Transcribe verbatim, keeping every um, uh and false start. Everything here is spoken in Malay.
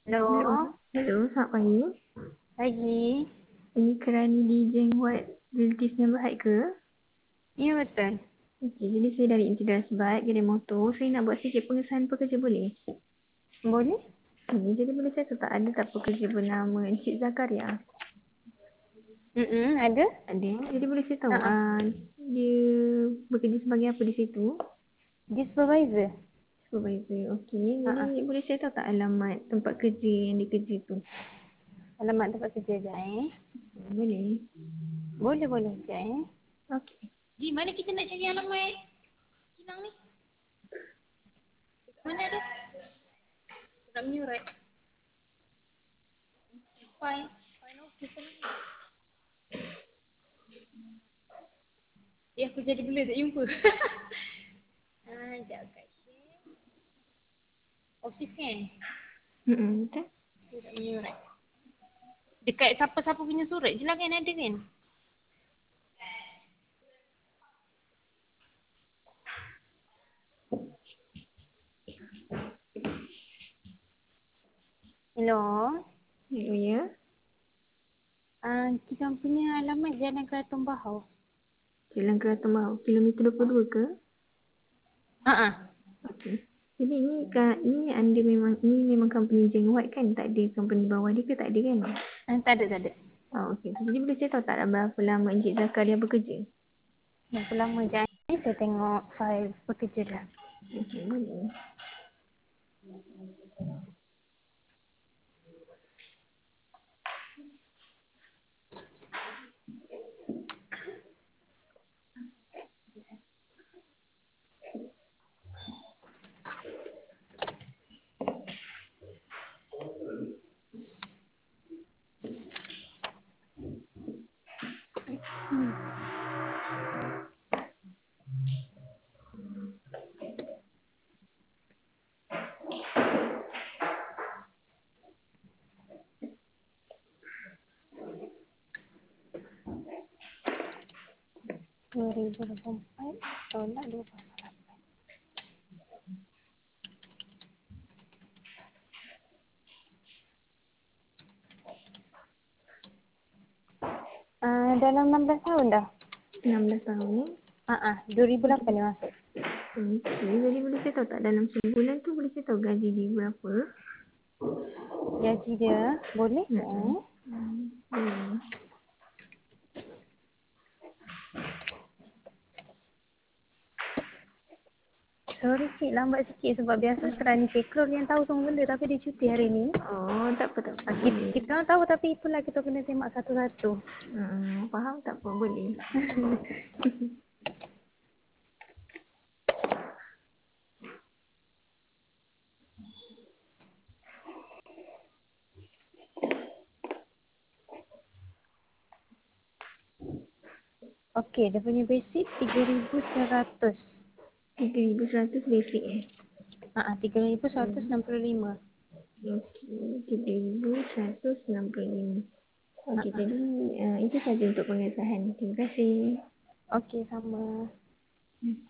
Hello, Halo, hello, selamat pagi. pagi. Ini kerana di Jeng buat relative baik ke? Ya betul. Okey, jadi saya dari Integrasi Baik, kedai motor. Saya nak buat sikit pengesahan pekerja boleh? Boleh? Okay, jadi boleh saya tahu tak ada tak pekerja bernama Encik Zakaria? Mm ada? Ada. Jadi boleh saya tahu Uh-uh. uh, dia bekerja sebagai apa di situ? Dia supervisor. Supervisor. Okey, jadi Uh-uh. boleh saya tahu tak alamat tempat kerja yang dia kerja tu? Alamat tempat kerja je eh. Boleh. Boleh, boleh je eh. Okey. Di mana kita nak cari alamat kilang ni? Mana ada? Tak menyurat. Fine. Fine office ni. Ya, aku jadi boleh tak jumpa. Ah, sekejap kat share. Office kan? Hmm, betul. Dia tak menyurat. Dekat siapa-siapa punya surat je lah kan ada kan? Hello. Oh ya. Ah, kita punya alamat Jalan Keraton Bahau. Jalan Keraton Bahau, kilometer dua puluh dua ke? Ha ah. Okey. Jadi ini ka, ini anda memang ini memang company Jeng White kan? Tak ada company bawah dia ke tak ada kan? Ah, tak ada, tak ada. Oh, okey. Jadi boleh saya tahu tak berapa lama Encik Zakaria bekerja? Berapa lama je ni saya tengok file pekerja dah. Okey, boleh. dua ribu dua puluh empat tolak dua puluh lapan. Ah, dalam enam belas tahun dah. enam belas tahun ni. Ha ah, dua ribu lapan dia masuk. Okey, jadi boleh saya tahu tak dalam sebulan tu boleh saya tahu gaji dia berapa? Gaji dia boleh je Hmm. eh. Hmm. Sorry cik, lambat sikit sebab biasa serani pekrol yang tahu semua benda tapi dia cuti hari ni. Oh, tak apa tak apa. Ah, kita, Boleh. kita orang tahu tapi itulah kita kena semak satu-satu. Hmm, faham tak apa boleh. Okey, dia punya basic tiga ribu seratus. tiga ribu seratus basic eh. Ha ah, tiga ribu seratus enam puluh lima. Okey, tiga ribu seratus enam puluh lima. Ha Okey, ah. jadi uh, itu saja untuk pengesahan. Terima kasih. Okey, sama. Hmm.